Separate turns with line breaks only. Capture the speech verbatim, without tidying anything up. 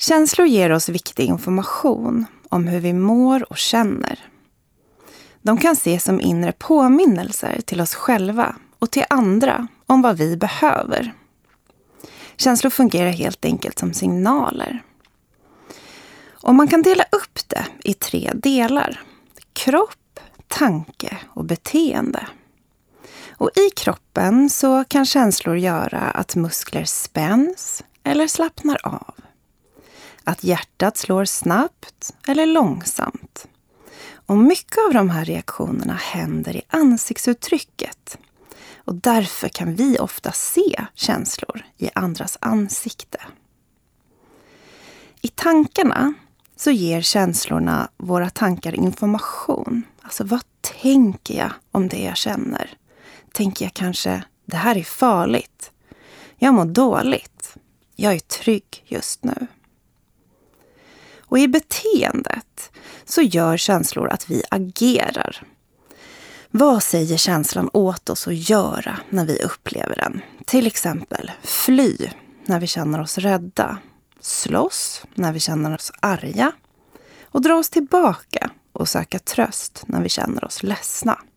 Känslor ger oss viktig information om hur vi mår och känner. De kan ses som inre påminnelser till oss själva och till andra om vad vi behöver. Känslor fungerar helt enkelt som signaler. Och man kan dela upp det i tre delar: kropp, tanke och beteende. Och i kroppen så kan känslor göra att muskler spänns eller slappnar av. Att hjärtat slår snabbt eller långsamt. Och mycket av de här reaktionerna händer i ansiktsuttrycket. Och därför kan vi ofta se känslor i andras ansikte. I tankarna så ger känslorna våra tankar information. Alltså vad tänker jag om det jag känner? Tänker jag kanske, det här är farligt. Jag mår dåligt. Jag är trygg just nu. Och i beteendet så gör känslor att vi agerar. Vad säger känslan åt oss att göra när vi upplever den? Till exempel fly när vi känner oss rädda. Slåss när vi känner oss arga. Och dra oss tillbaka och söka tröst när vi känner oss ledsna.